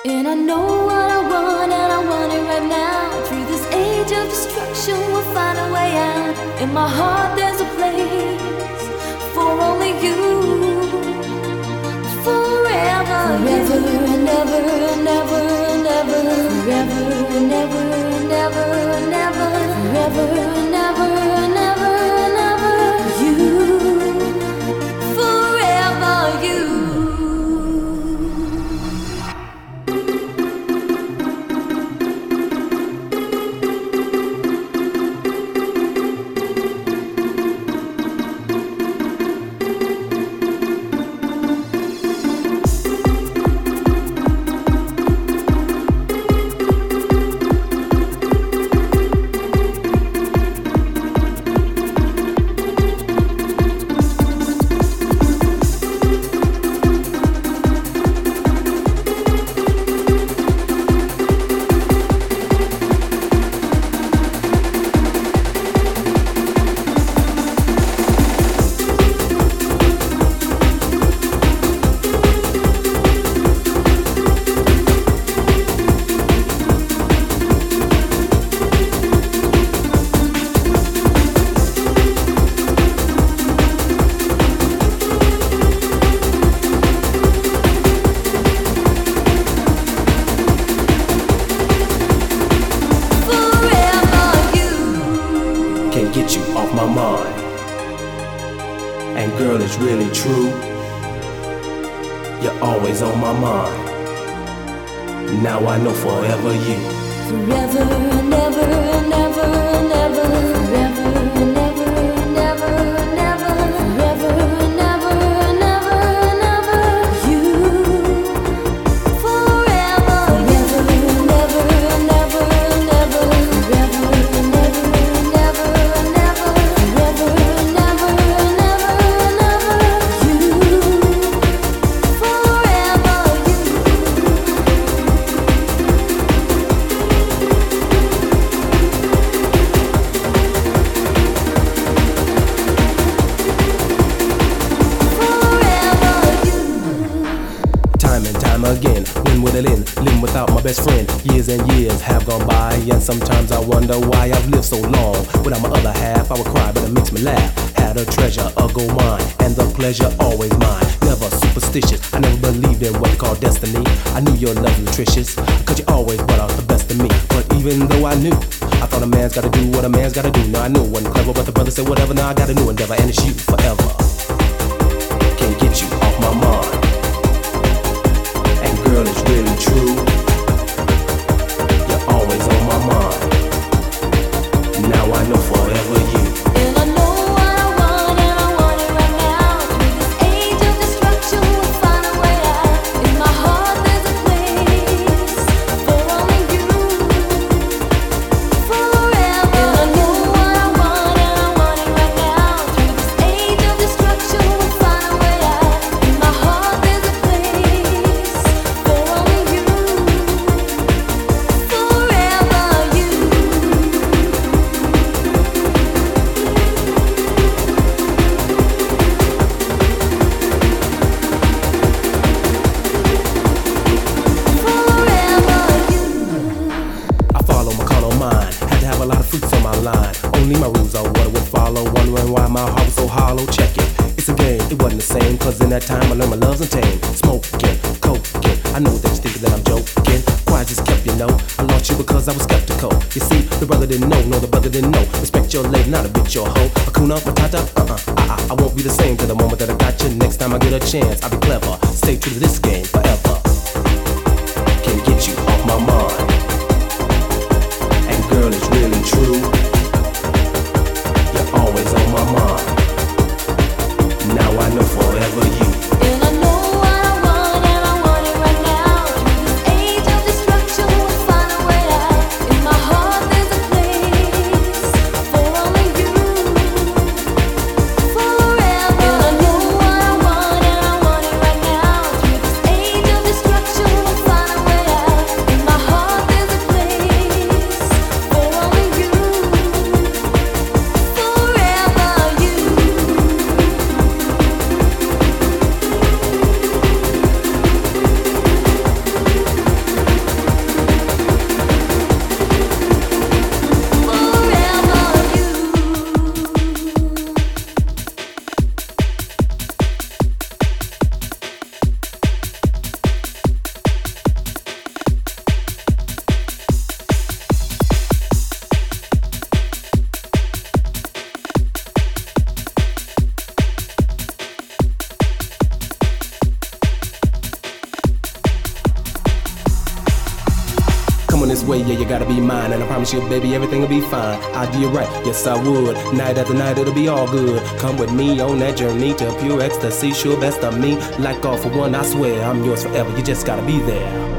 And I know what I want, and I want it right now. Through this age of destruction, we'll find a way out. In my heart, there's a place for only you. Forever, forever and ever and ever and ever. Forever and ever and ever and ever. Forever and ever and ever and ever. You, forever you. Get you off my mind. And girl, it's really true. You're always on my mind. Now I know forever you. Forever and ever and ever and ever. Forever and ever and ever and ever. Forever and ever and ever and ever. You. Forever. Forever and ever and ever and ever. Forever and ever and ever and ever. Forever and ever and ever and ever. You. Forever you. Time and time again, when will it end? Living without my best friend. Years and years have gone by, and sometimes I wonder why I've lived so long. Without my other half, I would cry, but it makes me laugh. Had a treasure, a gold mine, and the pleasure always mine. Never superstitious, I never believed in what they call destiny. I knew your love nutritious, cause you always brought out the best of me. But even though I knew, I thought a man's gotta do what a man's gotta do. Now I knew it wasn't clever, but the brother said whatever. Now I got a new endeavor, and it's you forever. Can't get you off my mind. And girl, it's really true. You're always on my mind. Now I know forever you. And I know what I want, and I want it right now. Through this age of destruction, we'll find a way out. In my heart, there's a place for only you. Forever. And I know what I want, and I want it right now. Through this age of destruction, we'll find a way out. In my heart, there's a place for only you. Forever you. I follow my carnal mind. Had to have a lot of fruits on my line. Only my rules are what I would follow. Wondering why my heart was so hollow. Check it. It's a game. It wasn't the same. Cause in that time I learned my love's untamed. Smoking, coking. I know that you thinking that I'm joking. Why I just kept you know? I lost you because I was skeptical. You see, the brother didn't know. No, the brother didn't know. Respect your lady, not a bitch, your hoe. Hakuna Matata, I won't be the same till the moment that I got you. Next time I get a chance, I'll be clever. Stay true to this game forever. Can't get you off my mind. And girl, it's really true. You're always on my mind. Now I know forever you. And I know what I want, and I want it right now. Through this age of destruction, we'll find a way out. In my heart, there's a place for only you. Forever. And I know what I want, and I want it right now. Through this age of destruction. way, yeah, you gotta be mine. And I promise you, baby, everything will be fine. I'll do you right, yes I would. Night after night, it'll be all good. Come with me on that journey to pure ecstasy. Sure best of me, like all for one, I swear I'm yours forever. You just gotta be there.